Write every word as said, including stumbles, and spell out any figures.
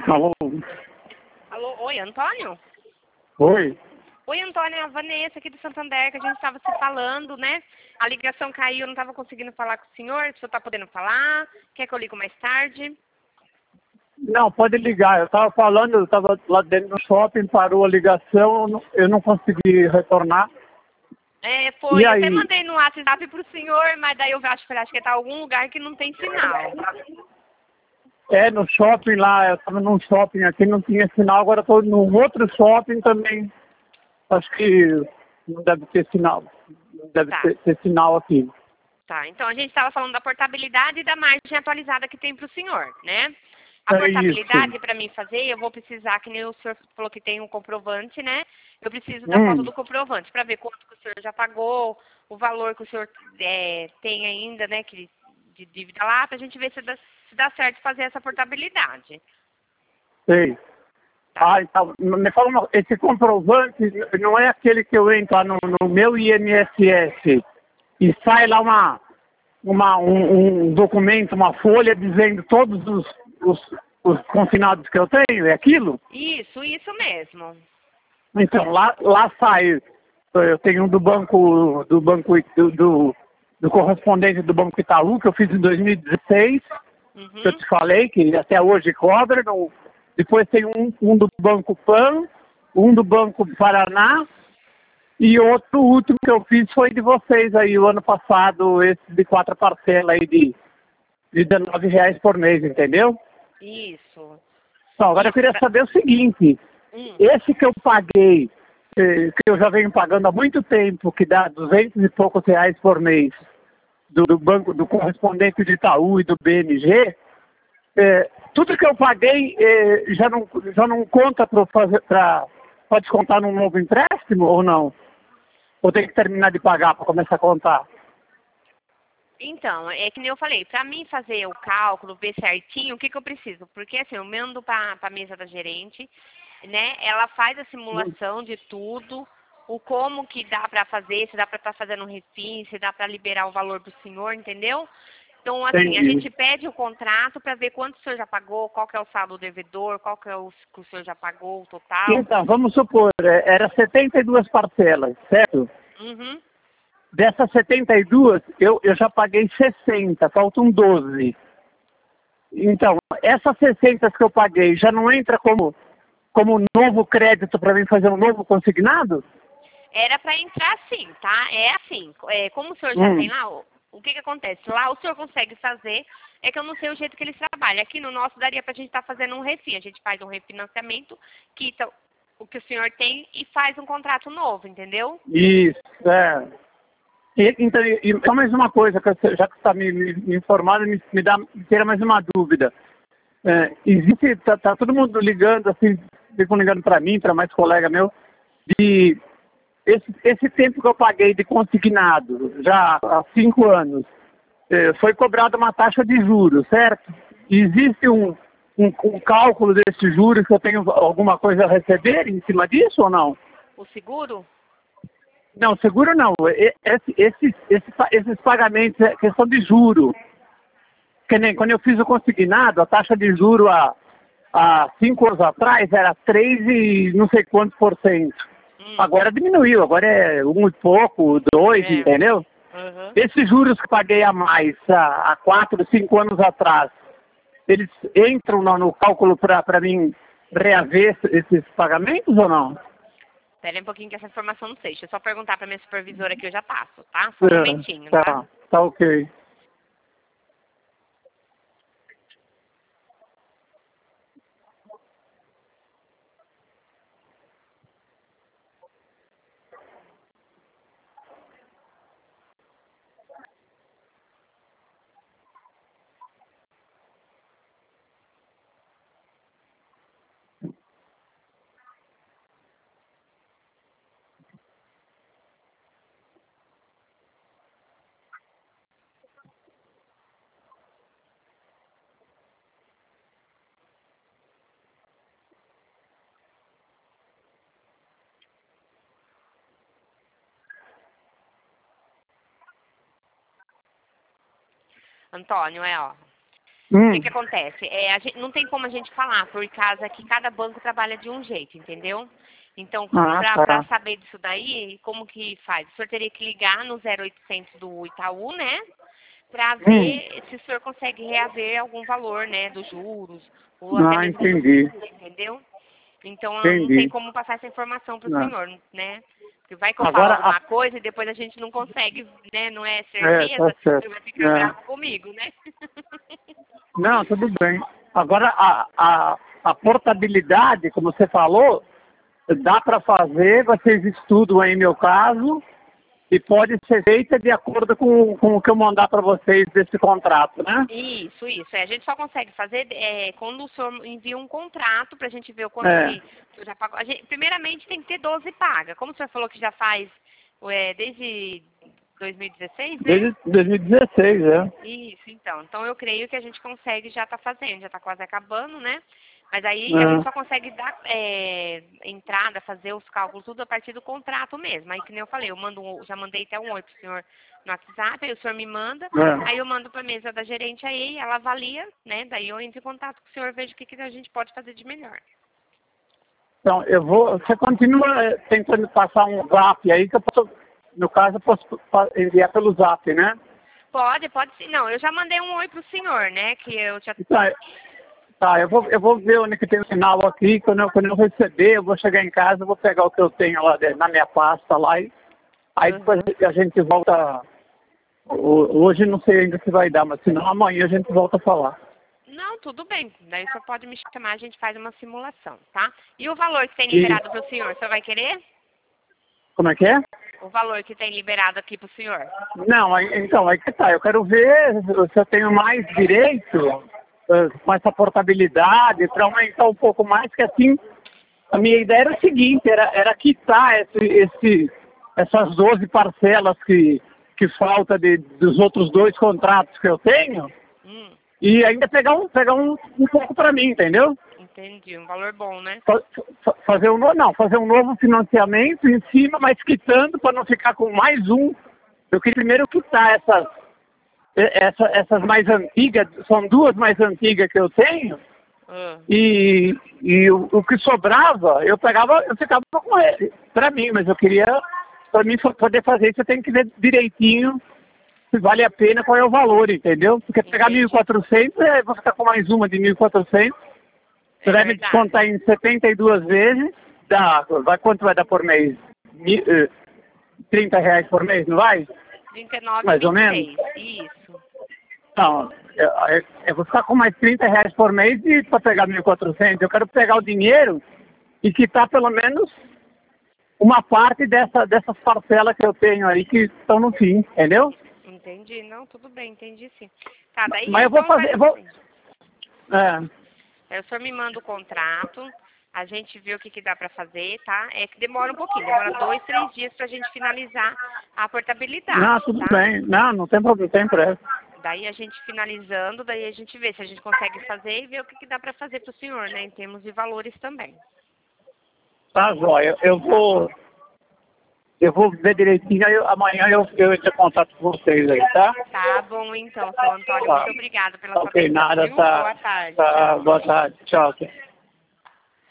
Alô? Alô, oi, Antônio? Oi? Oi, Antônio, é a Vanessa aqui do Santander, que a gente estava se falando, né? A ligação caiu, eu não estava conseguindo falar com o senhor. O senhor está podendo falar? Quer que eu ligo mais tarde? Não, pode ligar. Eu estava falando, eu estava lá dentro do shopping, parou a ligação, eu não, eu não consegui retornar. É, foi. E Eu até aí? mandei no WhatsApp pro senhor, mas daí eu acho, acho que está em algum lugar que não tem sinal. É, no shopping lá, eu estava num shopping aqui, não tinha sinal, agora estou num outro shopping também. Acho que não deve ter sinal. Não deve Tá, ter, ter sinal aqui. tá. Então a gente estava falando da portabilidade e da margem atualizada que tem para o senhor, né? A É isso. portabilidade, para mim fazer, eu vou precisar, que nem o senhor falou que tem um comprovante, né? Eu preciso da foto Hum, do comprovante para ver quanto que o senhor já pagou, o valor que o senhor é, tem ainda, né, que, de dívida lá, para a gente ver se dá, se dá certo fazer essa portabilidade. sei. Tá. Ah, então, me fala uma, esse comprovante não é aquele que eu entro lá no, no meu I N S S e sai lá uma, uma, um, um documento, uma folha dizendo todos os, os, os confinados que eu tenho, é aquilo? Isso, isso mesmo. Então, lá, lá sai, eu tenho um do banco, do banco, do, do, do correspondente do Banco Itaú, que eu fiz em dois mil e dezesseis, que eu Uhum. te falei, que até hoje cobra. No, depois tem um, um do Banco Pan, um do Banco Paraná, e outro último que eu fiz foi de vocês aí, o ano passado, esse de quatro parcelas aí de, de dezenove reais por mês, entendeu? Isso. Então, agora eu Isso. queria Pra... saber o seguinte, Hum. esse que eu paguei, eh, que eu já venho pagando há muito tempo, que dá duzentos e poucos reais por mês, do, do banco, do correspondente de Itaú e do B M G, é, tudo que eu paguei é, já, não, já não conta para fazer, para descontar num novo empréstimo ou não? Ou tem que terminar de pagar para começar a contar? Então, é que nem eu falei, para mim fazer o cálculo, ver certinho, o que, que eu preciso? Porque assim, eu mando para a mesa da gerente, né? Ela faz a simulação de tudo, o como que dá para fazer, se dá para estar fazendo um refim, se dá para liberar o valor do senhor, entendeu? Então, assim, a Entendi. gente pede o contrato para ver quanto o senhor já pagou, qual que é o saldo devedor, qual que é o que o senhor já pagou, o total. Então, vamos supor, é, era setenta e duas parcelas, certo? Uhum. Dessas setenta e duas, eu, eu já paguei sessenta, faltam doze. Então, essas sessenta que eu paguei já não entra como, como novo crédito para mim fazer um novo consignado? Era para entrar sim, tá? É assim, é, como o senhor já tem Hum, lá, o, o que que acontece? Lá o senhor consegue fazer, é que eu não sei o jeito que eles trabalham. Aqui no nosso daria pra gente estar fazendo um refim. A gente faz um refinanciamento, quita o que o senhor tem e faz um contrato novo, entendeu? isso, é. E, então, e, e só mais uma coisa, que você- já que você está me, me, me informando, me, me dá me tira mais uma dúvida. É, existe, tá, tá todo mundo ligando, assim, ficam ligando para mim, para mais colega meu, de esse, esse tempo que eu paguei de consignado, já há cinco anos, é, foi cobrada uma taxa de juros, certo? Existe um, um, um cálculo desses juros que eu tenho alguma coisa a receber em cima disso ou não? O seguro? Não, seguro não. E- Esse, esse, esse, pa- esses pagamentos é questão de juro. Que nem quando eu fiz o consignado, a taxa de juro há, há cinco anos atrás era três e não sei quantos por cento. Hum, Agora diminuiu, agora é um e pouco, dois, é. entendeu? Uhum. Esses juros que paguei a mais há, há quatro, cinco anos atrás, eles entram no, no cálculo para mim reaver esses pagamentos ou não? Espera aí um pouquinho que essa informação não sei. Deixa eu só perguntar pra minha supervisora que eu já passo, tá? Só um É, momentinho, tá? tá, tá ok. Antônio, é, ó. Hum. O que, que acontece? É, a gente, não tem como a gente falar, por causa que cada banco trabalha de um jeito, entendeu? Então, Ah, para tá. saber disso daí, como que faz? O senhor teria que ligar no zero oitocentos do Itaú, né? Para Hum. ver se o senhor consegue reaver algum valor, né? Dos juros, ou até Ah, mesmo do entendi. seguro, entendeu? Então, não tem Entendi. como passar essa informação para o Não. senhor, né? Porque vai que eu falo Agora, a... alguma coisa e depois a gente não consegue, né? Não é é, tá certeza, você certo. vai ficar É. bravo comigo, né? Não, tudo bem. Agora, a, a, a portabilidade, como você falou, dá para fazer, vocês estudam aí meu caso, e pode ser feita de acordo com, com o que eu mandar para vocês desse contrato, né? Isso, isso. É, a gente só consegue fazer é, quando o senhor envia um contrato para a gente ver o quanto É, que o senhor já pagou. A gente, primeiramente tem que ter doze paga. Como o senhor falou que já faz é, desde dois mil e dezesseis, né? desde dois mil e dezesseis, é. Isso, então. Então eu creio que a gente consegue já tá fazendo, já tá quase acabando, né? Mas aí a gente É. só consegue dar é, entrada, fazer os cálculos tudo a partir do contrato mesmo. Aí que nem eu falei, eu mando um, já mandei até um oi pro senhor no WhatsApp, aí o senhor me manda, É. aí eu mando pra mesa da gerente aí, ela avalia, né? Daí eu entro em contato com o senhor, vejo o que, que a gente pode fazer de melhor. Então, eu vou. Você continua eh, tentando passar um zap aí, que eu posso, no caso, eu posso pa- enviar pelo zap, né? Pode, pode sim. Não, eu já mandei um oi pro senhor, né? Que eu já. Então, é- tá, eu vou, eu vou ver onde que tem o sinal aqui, quando eu, quando eu receber, eu vou chegar em casa, eu vou pegar o que eu tenho lá de- na minha pasta lá, e aí depois Uhum. a gente volta. ho- Hoje não sei ainda se vai dar, mas senão amanhã a gente volta a falar. Não, tudo bem. Daí o senhor pode me chamar, a gente faz uma simulação, tá? E o valor que tem E liberado para o senhor, o senhor vai querer? como é que é? O valor que tem liberado aqui para o senhor? Não, aí, então, aí que tá. Eu quero ver se eu tenho mais direito eh, com essa portabilidade para aumentar um pouco mais, que assim, a minha ideia era o seguinte, era, era quitar esse, esse, essas doze parcelas que, que falta de, dos outros dois contratos que eu tenho Hum, e ainda pegar um, pegar um, um pouco para mim, entendeu? entendi. Um valor bom, né? Fa- fa- Fazer um, no- não, fazer um novo financiamento em cima, mas quitando para não ficar com mais um. Eu queria primeiro quitar essas, essa, essas mais antigas, são duas mais antigas que eu tenho, Ah, e, e o, o que sobrava, eu pegava, eu ficava com ele, para mim, mas eu queria, para mim poder fazer isso, eu tenho que ver direitinho se vale a pena, qual é o valor, entendeu? Porque pegar mil e entendi. quatrocentos, é, vou ficar com mais uma de mil e quatrocentos, você É vai me verdade. descontar em setenta e duas vezes, dá, vai, quanto vai dar por mês? Mi- eh, trinta reais por mês, não vai? trinta e nove Mais e ou vinte e menos? seis. Isso. Não, eu, eu- eu vou ficar com mais trinta reais por mês e para pegar mil e quatrocentos. Eu quero pegar o dinheiro e quitar pelo menos uma parte dessa, dessas parcelas que eu tenho aí que estão no fim, entendeu? Entendi. Não, tudo bem, entendi sim. Tá, daí Mas eu vou então fazer, faz eu vou... assim. É, Aí o senhor me manda o contrato, a gente vê o que, que dá para fazer, tá? É que demora um pouquinho, demora dois, três dias para a gente finalizar a portabilidade, não, tudo tá? bem. Não, não tem problema, não tem pressa. Daí a gente finalizando, daí a gente vê se a gente consegue fazer e vê o que, que dá para fazer para o senhor, né? Em termos de valores também. Tá, jóia. Eu vou... Eu vou ver direitinho, aí eu- amanhã eu, eu entro em contato com vocês aí, tá? Tá bom então, seu Antônio, Tá. muito obrigada pela sua Ok, atenção, nada, viu? tá. Boa tarde, Tá, tchau. boa tarde. Tchau.